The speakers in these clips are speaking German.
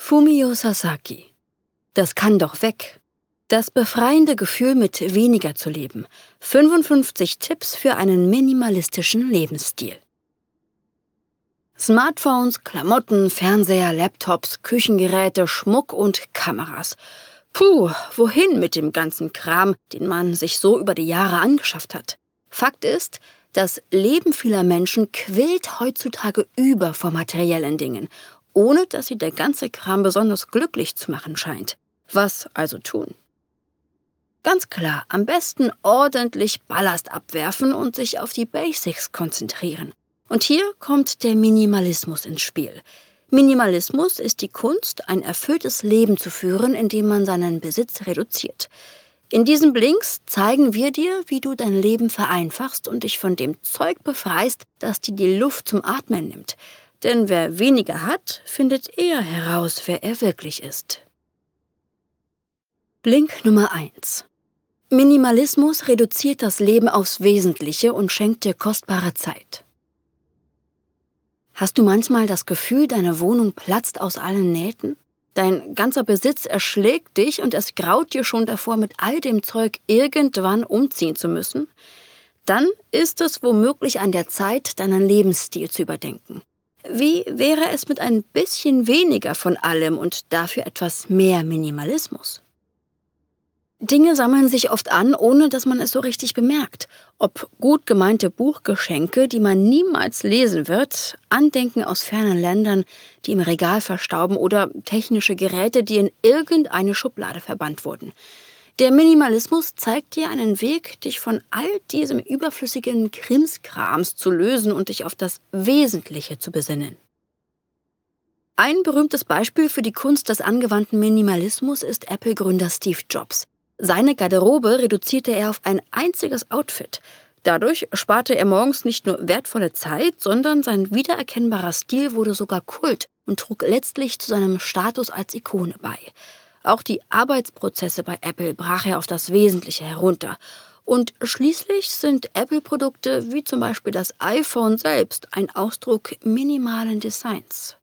Fumio Sasaki. Das kann doch weg. Das befreiende Gefühl, mit weniger zu leben. 55 Tipps für einen minimalistischen Lebensstil. Smartphones, Klamotten, Fernseher, Laptops, Küchengeräte, Schmuck und Kameras. Puh, wohin mit dem ganzen Kram, den man sich so über die Jahre angeschafft hat? Fakt ist, das Leben vieler Menschen quillt heutzutage über vor materiellen Dingen, ohne dass sie der ganze Kram besonders glücklich zu machen scheint. Was also tun? Ganz klar, am besten ordentlich Ballast abwerfen und sich auf die Basics konzentrieren. Und hier kommt der Minimalismus ins Spiel. Minimalismus ist die Kunst, ein erfülltes Leben zu führen, indem man seinen Besitz reduziert. In diesen Blinks zeigen wir dir, wie du dein Leben vereinfachst und dich von dem Zeug befreist, das dir die Luft zum Atmen nimmt. Denn wer weniger hat, findet eher heraus, wer er wirklich ist. Blink Nummer 1. Minimalismus reduziert das Leben aufs Wesentliche und schenkt dir kostbare Zeit. Hast du manchmal das Gefühl, deine Wohnung platzt aus allen Nähten? Dein ganzer Besitz erschlägt dich und es graut dir schon davor, mit all dem Zeug irgendwann umziehen zu müssen? Dann ist es womöglich an der Zeit, deinen Lebensstil zu überdenken. Wie wäre es mit ein bisschen weniger von allem und dafür etwas mehr Minimalismus? Dinge sammeln sich oft an, ohne dass man es so richtig bemerkt. Ob gut gemeinte Buchgeschenke, die man niemals lesen wird, Andenken aus fernen Ländern, die im Regal verstauben oder technische Geräte, die in irgendeine Schublade verbannt wurden. Der Minimalismus zeigt dir einen Weg, dich von all diesem überflüssigen Krimskrams zu lösen und dich auf das Wesentliche zu besinnen. Ein berühmtes Beispiel für die Kunst des angewandten Minimalismus ist Apple-Gründer Steve Jobs. Seine Garderobe reduzierte er auf ein einziges Outfit. Dadurch sparte er morgens nicht nur wertvolle Zeit, sondern sein wiedererkennbarer Stil wurde sogar Kult und trug letztlich zu seinem Status als Ikone bei. Auch die Arbeitsprozesse bei Apple brach er auf das Wesentliche herunter. Und schließlich sind Apple-Produkte wie zum Beispiel das iPhone selbst ein Ausdruck minimalen Designs.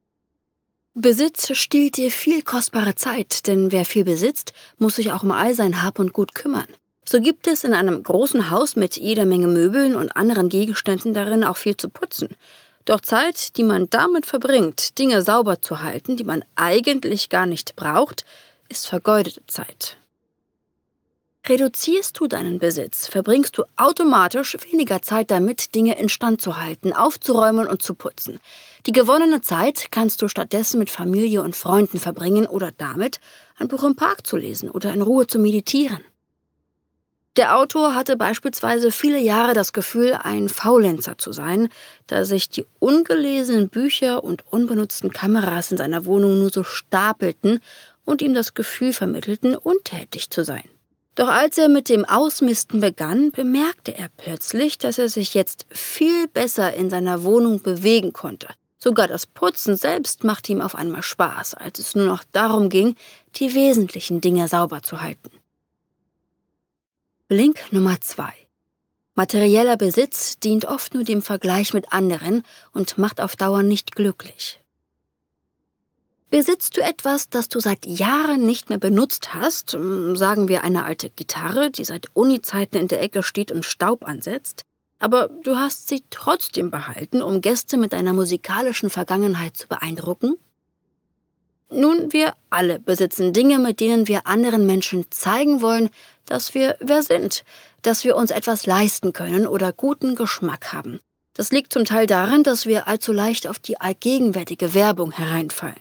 Besitz stiehlt dir viel kostbare Zeit, denn wer viel besitzt, muss sich auch um all sein Hab und Gut kümmern. So gibt es in einem großen Haus mit jeder Menge Möbeln und anderen Gegenständen darin auch viel zu putzen. Doch Zeit, die man damit verbringt, Dinge sauber zu halten, die man eigentlich gar nicht braucht, ist vergeudete Zeit. Reduzierst du deinen Besitz, verbringst du automatisch weniger Zeit damit, Dinge instand zu halten, aufzuräumen und zu putzen. Die gewonnene Zeit kannst du stattdessen mit Familie und Freunden verbringen oder damit, ein Buch im Park zu lesen oder in Ruhe zu meditieren. Der Autor hatte beispielsweise viele Jahre das Gefühl, ein Faulenzer zu sein, da sich die ungelesenen Bücher und unbenutzten Kameras in seiner Wohnung nur so stapelten und ihm das Gefühl vermittelten, untätig zu sein. Doch als er mit dem Ausmisten begann, bemerkte er plötzlich, dass er sich jetzt viel besser in seiner Wohnung bewegen konnte. Sogar das Putzen selbst machte ihm auf einmal Spaß, als es nur noch darum ging, die wesentlichen Dinge sauber zu halten. Blink Nummer 2. Materieller Besitz dient oft nur dem Vergleich mit anderen und macht auf Dauer nicht glücklich. Besitzt du etwas, das du seit Jahren nicht mehr benutzt hast, sagen wir eine alte Gitarre, die seit Uni-Zeiten in der Ecke steht und Staub ansetzt, aber du hast sie trotzdem behalten, um Gäste mit deiner musikalischen Vergangenheit zu beeindrucken? Nun, wir alle besitzen Dinge, mit denen wir anderen Menschen zeigen wollen, dass wir wer sind, dass wir uns etwas leisten können oder guten Geschmack haben. Das liegt zum Teil daran, dass wir allzu leicht auf die allgegenwärtige Werbung hereinfallen.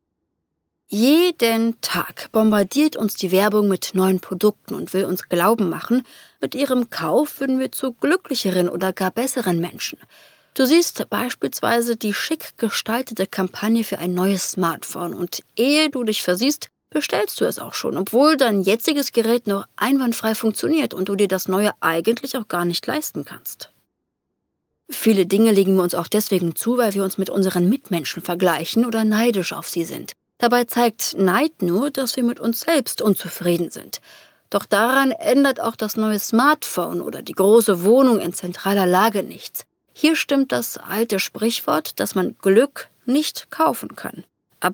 Jeden Tag bombardiert uns die Werbung mit neuen Produkten und will uns glauben machen, mit ihrem Kauf würden wir zu glücklicheren oder gar besseren Menschen. Du siehst beispielsweise die schick gestaltete Kampagne für ein neues Smartphone und ehe du dich versiehst, bestellst du es auch schon, obwohl dein jetziges Gerät noch einwandfrei funktioniert und du dir das neue eigentlich auch gar nicht leisten kannst. Viele Dinge legen wir uns auch deswegen zu, weil wir uns mit unseren Mitmenschen vergleichen oder neidisch auf sie sind. Dabei zeigt Neid nur, dass wir mit uns selbst unzufrieden sind. Doch daran ändert auch das neue Smartphone oder die große Wohnung in zentraler Lage nichts. Hier stimmt das alte Sprichwort, dass man Glück nicht kaufen kann. Aber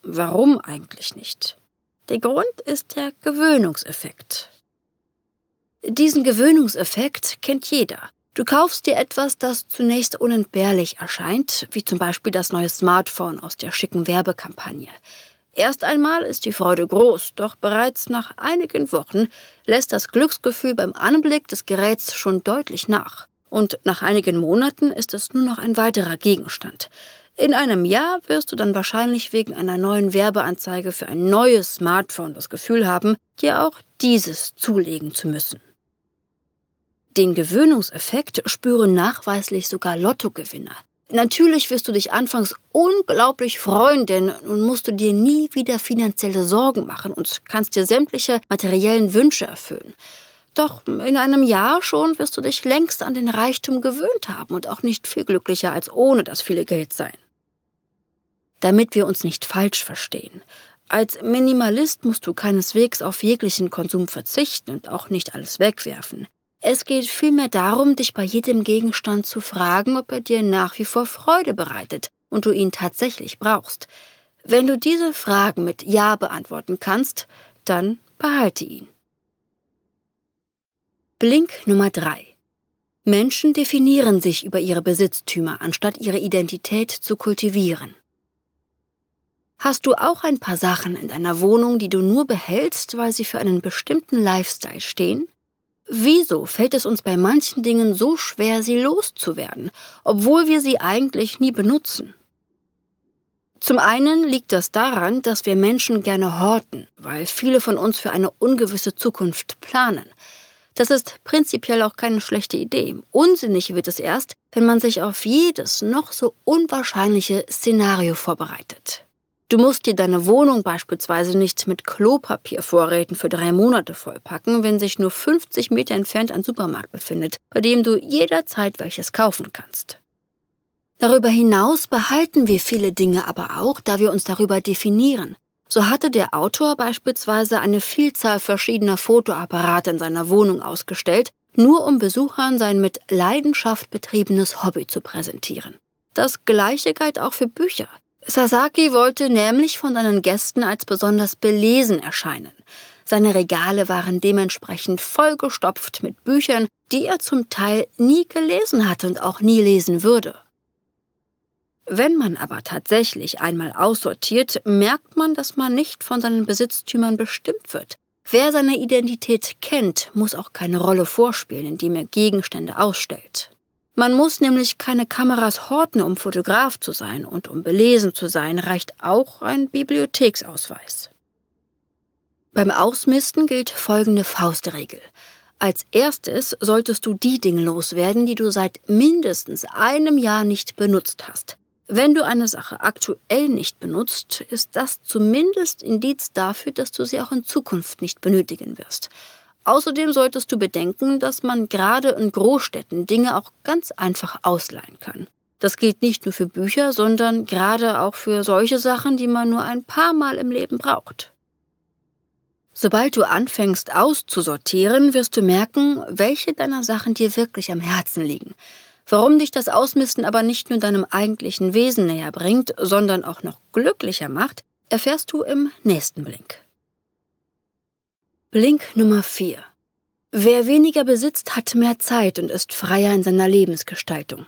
Warum eigentlich nicht? Der Grund ist der Gewöhnungseffekt. Diesen Gewöhnungseffekt kennt jeder. Du kaufst dir etwas, das zunächst unentbehrlich erscheint, wie zum Beispiel das neue Smartphone aus der schicken Werbekampagne. Erst einmal ist die Freude groß, doch bereits nach einigen Wochen lässt das Glücksgefühl beim Anblick des Geräts schon deutlich nach. Und nach einigen Monaten ist es nur noch ein weiterer Gegenstand. In einem Jahr wirst du dann wahrscheinlich wegen einer neuen Werbeanzeige für ein neues Smartphone das Gefühl haben, dir auch dieses zulegen zu müssen. Den Gewöhnungseffekt spüren nachweislich sogar Lottogewinner. Natürlich wirst du dich anfangs unglaublich freuen, denn nun musst du dir nie wieder finanzielle Sorgen machen und kannst dir sämtliche materiellen Wünsche erfüllen. Doch in einem Jahr schon wirst du dich längst an den Reichtum gewöhnt haben und auch nicht viel glücklicher als ohne das viele Geld sein. Damit wir uns nicht falsch verstehen. Als Minimalist musst du keineswegs auf jeglichen Konsum verzichten und auch nicht alles wegwerfen. Es geht vielmehr darum, dich bei jedem Gegenstand zu fragen, ob er dir nach wie vor Freude bereitet und du ihn tatsächlich brauchst. Wenn du diese Fragen mit Ja beantworten kannst, dann behalte ihn. Blink Nummer 3. Menschen definieren sich über ihre Besitztümer, anstatt ihre Identität zu kultivieren. Hast du auch ein paar Sachen in deiner Wohnung, die du nur behältst, weil sie für einen bestimmten Lifestyle stehen? Wieso fällt es uns bei manchen Dingen so schwer, sie loszuwerden, obwohl wir sie eigentlich nie benutzen? Zum einen liegt das daran, dass wir Menschen gerne horten, weil viele von uns für eine ungewisse Zukunft planen. Das ist prinzipiell auch keine schlechte Idee. Unsinnig wird es erst, wenn man sich auf jedes noch so unwahrscheinliche Szenario vorbereitet. Du musst dir deine Wohnung beispielsweise nicht mit Klopapiervorräten für 3 Monate vollpacken, wenn sich nur 50 Meter entfernt ein Supermarkt befindet, bei dem du jederzeit welches kaufen kannst. Darüber hinaus behalten wir viele Dinge aber auch, da wir uns darüber definieren. So hatte der Autor beispielsweise eine Vielzahl verschiedener Fotoapparate in seiner Wohnung ausgestellt, nur um Besuchern sein mit Leidenschaft betriebenes Hobby zu präsentieren. Das Gleiche galt auch für Bücher. Sasaki wollte nämlich von seinen Gästen als besonders belesen erscheinen. Seine Regale waren dementsprechend vollgestopft mit Büchern, die er zum Teil nie gelesen hatte und auch nie lesen würde. Wenn man aber tatsächlich einmal aussortiert, merkt man, dass man nicht von seinen Besitztümern bestimmt wird. Wer seine Identität kennt, muss auch keine Rolle vorspielen, indem er Gegenstände ausstellt. Man muss nämlich keine Kameras horten, um Fotograf zu sein, und um belesen zu sein, reicht auch ein Bibliotheksausweis. Beim Ausmisten gilt folgende Faustregel. Als erstes solltest du die Dinge loswerden, die du seit mindestens einem Jahr nicht benutzt hast. Wenn du eine Sache aktuell nicht benutzt, ist das zumindest Indiz dafür, dass du sie auch in Zukunft nicht benötigen wirst. Außerdem solltest du bedenken, dass man gerade in Großstädten Dinge auch ganz einfach ausleihen kann. Das gilt nicht nur für Bücher, sondern gerade auch für solche Sachen, die man nur ein paar Mal im Leben braucht. Sobald du anfängst auszusortieren, wirst du merken, welche deiner Sachen dir wirklich am Herzen liegen. Warum dich das Ausmisten aber nicht nur deinem eigentlichen Wesen näher bringt, sondern auch noch glücklicher macht, erfährst du im nächsten Blink. Blink Nummer 4. Wer weniger besitzt, hat mehr Zeit und ist freier in seiner Lebensgestaltung.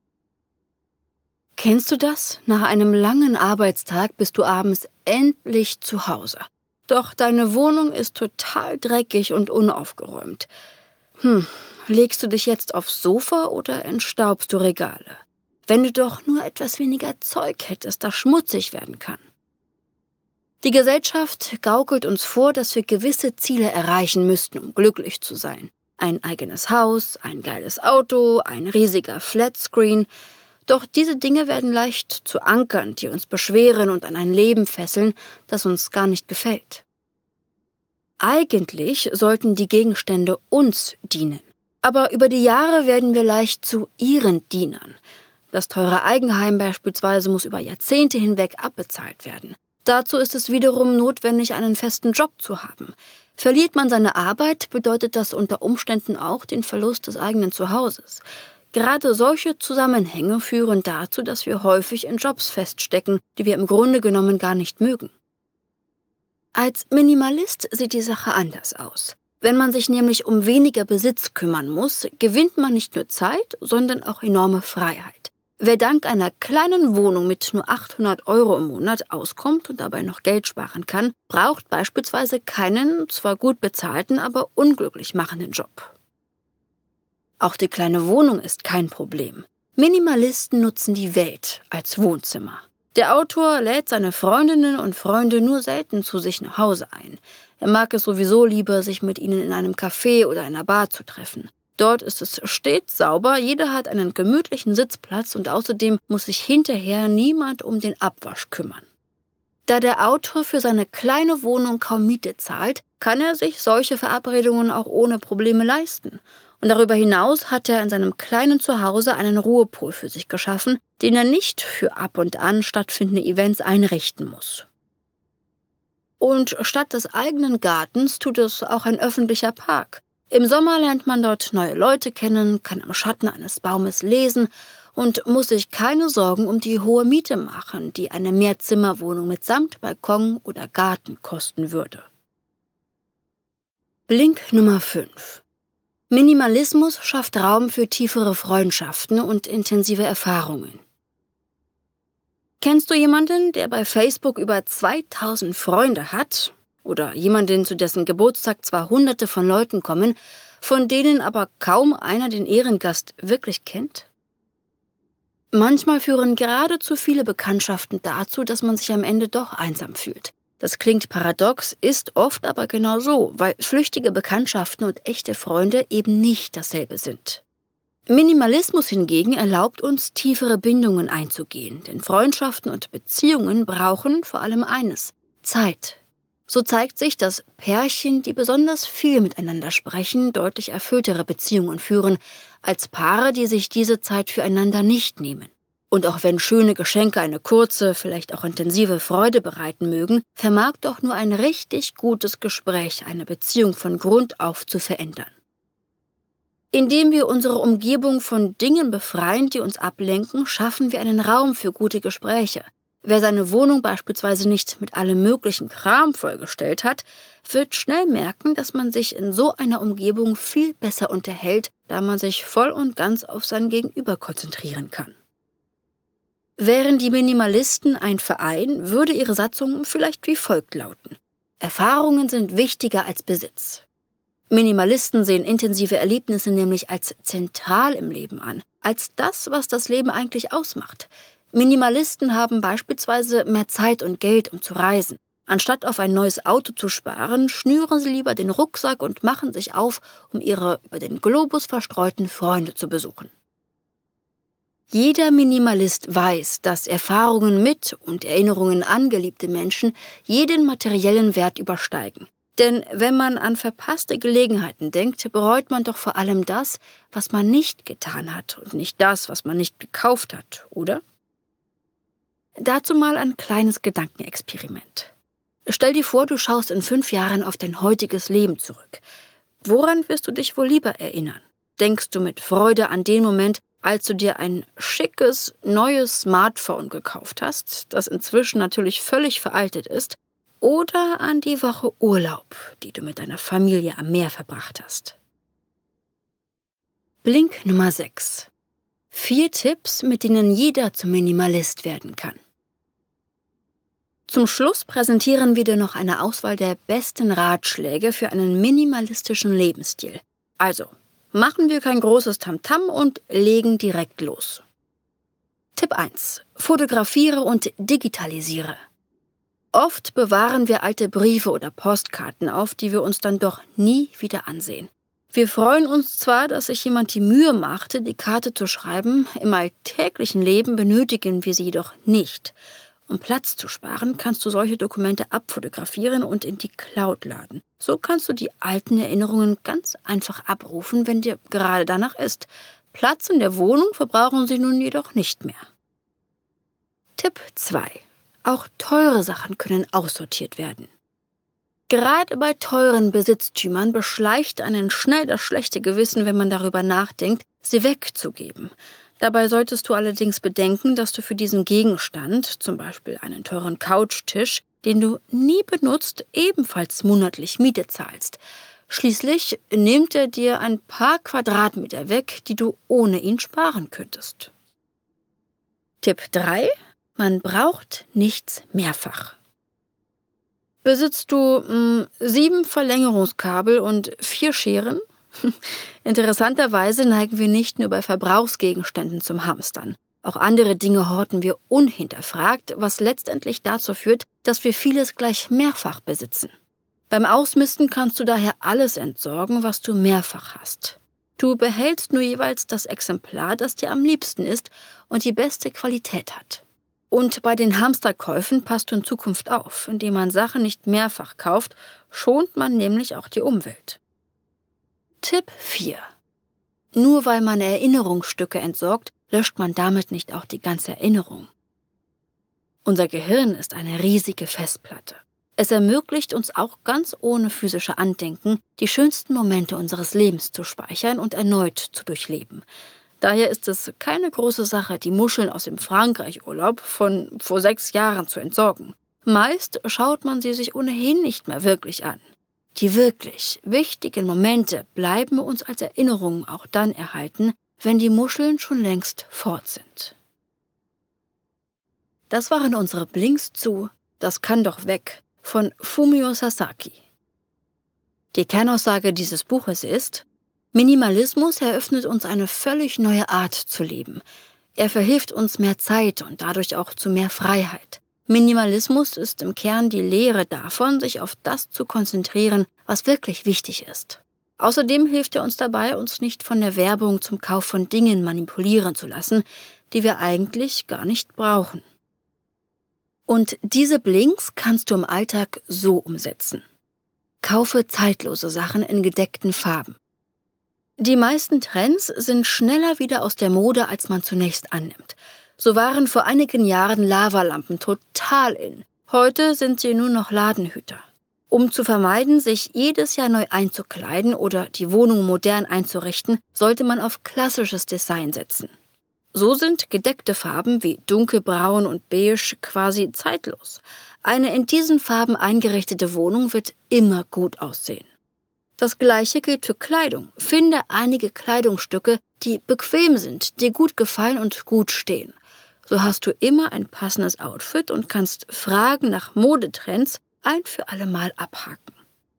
Kennst du das? Nach einem langen Arbeitstag bist du abends endlich zu Hause. Doch deine Wohnung ist total dreckig und unaufgeräumt. Legst du dich jetzt aufs Sofa oder entstaubst du Regale? Wenn du doch nur etwas weniger Zeug hättest, das schmutzig werden kann. Die Gesellschaft gaukelt uns vor, dass wir gewisse Ziele erreichen müssten, um glücklich zu sein. Ein eigenes Haus, ein geiles Auto, ein riesiger Flatscreen. Doch diese Dinge werden leicht zu Ankern, die uns beschweren und an ein Leben fesseln, das uns gar nicht gefällt. Eigentlich sollten die Gegenstände uns dienen. Aber über die Jahre werden wir leicht zu ihren Dienern. Das teure Eigenheim beispielsweise muss über Jahrzehnte hinweg abbezahlt werden. Dazu ist es wiederum notwendig, einen festen Job zu haben. Verliert man seine Arbeit, bedeutet das unter Umständen auch den Verlust des eigenen Zuhauses. Gerade solche Zusammenhänge führen dazu, dass wir häufig in Jobs feststecken, die wir im Grunde genommen gar nicht mögen. Als Minimalist sieht die Sache anders aus. Wenn man sich nämlich um weniger Besitz kümmern muss, gewinnt man nicht nur Zeit, sondern auch enorme Freiheit. Wer dank einer kleinen Wohnung mit nur 800 € im Monat auskommt und dabei noch Geld sparen kann, braucht beispielsweise keinen, zwar gut bezahlten, aber unglücklich machenden Job. Auch die kleine Wohnung ist kein Problem. Minimalisten nutzen die Welt als Wohnzimmer. Der Autor lädt seine Freundinnen und Freunde nur selten zu sich nach Hause ein. Er mag es sowieso lieber, sich mit ihnen in einem Café oder einer Bar zu treffen. Dort ist es stets sauber, jeder hat einen gemütlichen Sitzplatz und außerdem muss sich hinterher niemand um den Abwasch kümmern. Da der Autor für seine kleine Wohnung kaum Miete zahlt, kann er sich solche Verabredungen auch ohne Probleme leisten. Und darüber hinaus hat er in seinem kleinen Zuhause einen Ruhepol für sich geschaffen, den er nicht für ab und an stattfindende Events einrichten muss. Und statt des eigenen Gartens tut es auch ein öffentlicher Park. Im Sommer lernt man dort neue Leute kennen, kann im Schatten eines Baumes lesen und muss sich keine Sorgen um die hohe Miete machen, die eine Mehrzimmerwohnung mitsamt Balkon oder Garten kosten würde. Blink Nummer 5. Minimalismus schafft Raum für tiefere Freundschaften und intensive Erfahrungen. Kennst du jemanden, der bei Facebook über 2000 Freunde hat? Oder jemanden, zu dessen Geburtstag zwar Hunderte von Leuten kommen, von denen aber kaum einer den Ehrengast wirklich kennt? Manchmal führen gerade zu viele Bekanntschaften dazu, dass man sich am Ende doch einsam fühlt. Das klingt paradox, ist oft aber genau so, weil flüchtige Bekanntschaften und echte Freunde eben nicht dasselbe sind. Minimalismus hingegen erlaubt uns, tiefere Bindungen einzugehen, denn Freundschaften und Beziehungen brauchen vor allem eines: Zeit. So zeigt sich, dass Pärchen, die besonders viel miteinander sprechen, deutlich erfülltere Beziehungen führen, als Paare, die sich diese Zeit füreinander nicht nehmen. Und auch wenn schöne Geschenke eine kurze, vielleicht auch intensive Freude bereiten mögen, vermag doch nur ein richtig gutes Gespräch eine Beziehung von Grund auf zu verändern. Indem wir unsere Umgebung von Dingen befreien, die uns ablenken, schaffen wir einen Raum für gute Gespräche. Wer seine Wohnung beispielsweise nicht mit allem möglichen Kram vollgestellt hat, wird schnell merken, dass man sich in so einer Umgebung viel besser unterhält, da man sich voll und ganz auf sein Gegenüber konzentrieren kann. Wären die Minimalisten ein Verein, würde ihre Satzung vielleicht wie folgt lauten: Erfahrungen sind wichtiger als Besitz. Minimalisten sehen intensive Erlebnisse nämlich als zentral im Leben an, als das, was das Leben eigentlich ausmacht. Minimalisten haben beispielsweise mehr Zeit und Geld, um zu reisen. Anstatt auf ein neues Auto zu sparen, schnüren sie lieber den Rucksack und machen sich auf, um ihre über den Globus verstreuten Freunde zu besuchen. Jeder Minimalist weiß, dass Erfahrungen mit und Erinnerungen an geliebte Menschen jeden materiellen Wert übersteigen. Denn wenn man an verpasste Gelegenheiten denkt, bereut man doch vor allem das, was man nicht getan hat und nicht das, was man nicht gekauft hat, oder? Dazu mal ein kleines Gedankenexperiment. Stell dir vor, du schaust in 5 Jahren auf dein heutiges Leben zurück. Woran wirst du dich wohl lieber erinnern? Denkst du mit Freude an den Moment, als du dir ein schickes, neues Smartphone gekauft hast, das inzwischen natürlich völlig veraltet ist, oder an die Woche Urlaub, die du mit deiner Familie am Meer verbracht hast? Blink Nummer 6. 4 Tipps, mit denen jeder zum Minimalist werden kann. Zum Schluss präsentieren wir dir noch eine Auswahl der besten Ratschläge für einen minimalistischen Lebensstil. Also, machen wir kein großes Tamtam und legen direkt los. Tipp 1. Fotografiere und digitalisiere. Oft bewahren wir alte Briefe oder Postkarten auf, die wir uns dann doch nie wieder ansehen. Wir freuen uns zwar, dass sich jemand die Mühe machte, die Karte zu schreiben, im alltäglichen Leben benötigen wir sie jedoch nicht. Um Platz zu sparen, kannst du solche Dokumente abfotografieren und in die Cloud laden. So kannst du die alten Erinnerungen ganz einfach abrufen, wenn dir gerade danach ist. Platz in der Wohnung verbrauchen sie nun jedoch nicht mehr. Tipp 2. Auch teure Sachen können aussortiert werden. Gerade bei teuren Besitztümern beschleicht einen schnell das schlechte Gewissen, wenn man darüber nachdenkt, sie wegzugeben. Dabei solltest du allerdings bedenken, dass du für diesen Gegenstand, zum Beispiel einen teuren Couchtisch, den du nie benutzt, ebenfalls monatlich Miete zahlst. Schließlich nimmt er dir ein paar Quadratmeter weg, die du ohne ihn sparen könntest. Tipp 3: Man braucht nichts mehrfach. Besitzt du 7 Verlängerungskabel und 4 Scheren? Interessanterweise neigen wir nicht nur bei Verbrauchsgegenständen zum Hamstern. Auch andere Dinge horten wir unhinterfragt, was letztendlich dazu führt, dass wir vieles gleich mehrfach besitzen. Beim Ausmisten kannst du daher alles entsorgen, was du mehrfach hast. Du behältst nur jeweils das Exemplar, das dir am liebsten ist und die beste Qualität hat. Und bei den Hamsterkäufen passt du in Zukunft auf. Indem man Sachen nicht mehrfach kauft, schont man nämlich auch die Umwelt. Tipp 4: Nur weil man Erinnerungsstücke entsorgt, löscht man damit nicht auch die ganze Erinnerung. Unser Gehirn ist eine riesige Festplatte. Es ermöglicht uns auch ganz ohne physische Andenken, die schönsten Momente unseres Lebens zu speichern und erneut zu durchleben. Daher ist es keine große Sache, die Muscheln aus dem Frankreich-Urlaub von vor 6 Jahren zu entsorgen. Meist schaut man sie sich ohnehin nicht mehr wirklich an. Die wirklich wichtigen Momente bleiben uns als Erinnerungen auch dann erhalten, wenn die Muscheln schon längst fort sind. Das waren unsere Blinks zu Das kann doch weg von Fumio Sasaki. Die Kernaussage dieses Buches ist: Minimalismus eröffnet uns eine völlig neue Art zu leben. Er verhilft uns mehr Zeit und dadurch auch zu mehr Freiheit. Minimalismus ist im Kern die Lehre davon, sich auf das zu konzentrieren, was wirklich wichtig ist. Außerdem hilft er uns dabei, uns nicht von der Werbung zum Kauf von Dingen manipulieren zu lassen, die wir eigentlich gar nicht brauchen. Und diese Blinks kannst du im Alltag so umsetzen. Kaufe zeitlose Sachen in gedeckten Farben. Die meisten Trends sind schneller wieder aus der Mode, als man zunächst annimmt. So waren vor einigen Jahren Lavalampen total in. Heute sind sie nur noch Ladenhüter. Um zu vermeiden, sich jedes Jahr neu einzukleiden oder die Wohnung modern einzurichten, sollte man auf klassisches Design setzen. So sind gedeckte Farben wie dunkelbraun und beige quasi zeitlos. Eine in diesen Farben eingerichtete Wohnung wird immer gut aussehen. Das Gleiche gilt für Kleidung. Finde einige Kleidungsstücke, die bequem sind, dir gut gefallen und gut stehen. So hast du immer ein passendes Outfit und kannst Fragen nach Modetrends ein für alle Mal abhaken.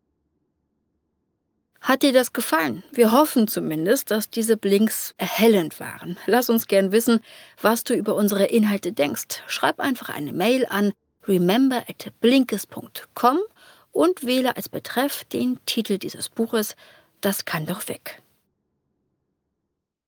Hat dir das gefallen? Wir hoffen zumindest, dass diese Blinks erhellend waren. Lass uns gern wissen, was du über unsere Inhalte denkst. Schreib einfach eine Mail an remember@blinkes.com und wähle als Betreff den Titel dieses Buches: Das kann doch weg.